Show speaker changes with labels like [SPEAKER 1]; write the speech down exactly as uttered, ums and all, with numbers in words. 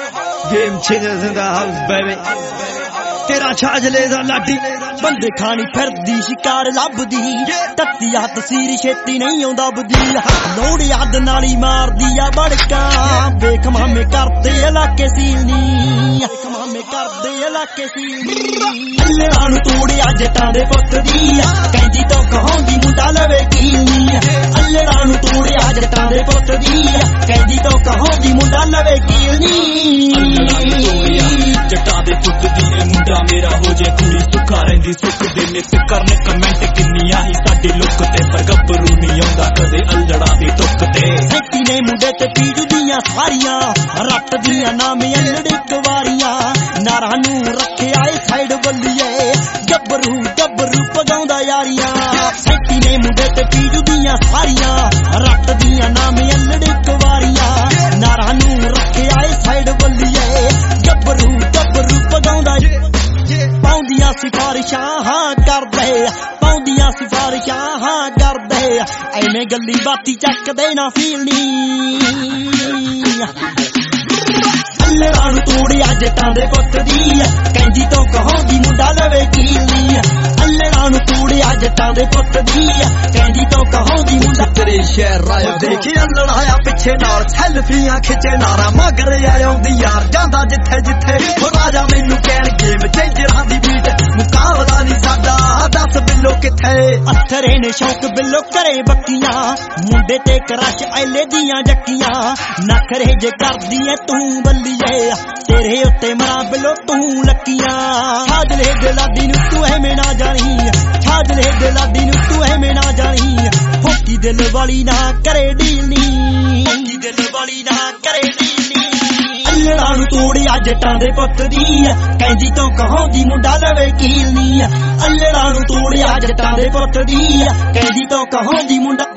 [SPEAKER 1] Game changers in the house, baby. तेरा छाजले दा लाडी
[SPEAKER 2] बंदे खानी फिरदी शिकार लभदी तत्तिया तसीर छेती नहीं आउंदा बदी लोड़ याद नाली मारदी आ बड़का वेख मामे करदे इलाके सीलनी वेख मामे करदे इलाके सीलनी अल्लाह नू तोड़िया जटां दे पुत्त दी कहंदी तो कहोंदी मुंडा लवे कीलनी अल्लाह नू तोड़िया जटां दे पुत्त दी कहंदी तो कहोंदी मुंडा लवे कीलनी
[SPEAKER 3] जटां दे पुत्त दी मुंडा मेरा हो जे कुड़ी सुखा रहिंदी सुख दे नित करने कमेंट किन्नियां ही साडी लुक ते पर गब्बरू नहीं आउंदा कदे अल्लड़ा दी तुक ते
[SPEAKER 2] सैती ने मुंडे ते पीजू दियां सारियां रट दियां नाम अल्लड़ी कवारियां नारा नू रखे आए साइड बल्लिए गब्बरू गब्बरू पगाउंदा यारियां सैती ने मुंडे ते पीजू दियां सारियां रट दियां नाम अल्लड़ी कवारियां नारा नू रखे आए साइड बल्लिए गब्बरू गब्बरू पगाउंदा पाउंदियां सिफारिशां हाँ कर दे पाउंदियां सिफारिशां हाँ कर दे ऐवें गल्ली बाती चक दे ना फीलनी अल्लाह नू तोड़िया जटां दे पुत्त दी कहंदी तो कहोंदी मुंडा लवे कीलनी अल्लाह नू तोड़िया जटां दे पुत्त दी कहंदी तो कहोंदी मुंडा
[SPEAKER 1] तेरे शहर आया देखी अल्लड़ आया पिछे नाल सेल्फियां खिचे नारा मगर आउंदी यार जांदा जिथे जिथे हो राजा मैनू कहण गेम चेंजरां दी बीट मुकाबला नहीं साडा दस बिल्लो किथे
[SPEAKER 2] अथरे ने शौक बिल्लो करे बक्कियां मुंडे ते क्रश ऐले दियां जक्कियां नखरे जे करदी ऐ तू बल्लीए तेरे उत्ते मरा बिल्लो तू लक्कियां छाजले दे लाडी नू तू ऐवें ना जानी छाजले दे लाडी नू तू ऐवें ना जानी फुकी दिल वाली ना करे डीलनी फुकी दिल वाली ना करे डीलनी अल्लाह नू तोड़िया जटां दे पुत्त दी कहंदी तो कहोंदी मुंडा लवे कीलनी अल्लाह नू तोड़िया जटां दे पुत्त दी कहंदी तो कहोंदी मुंडा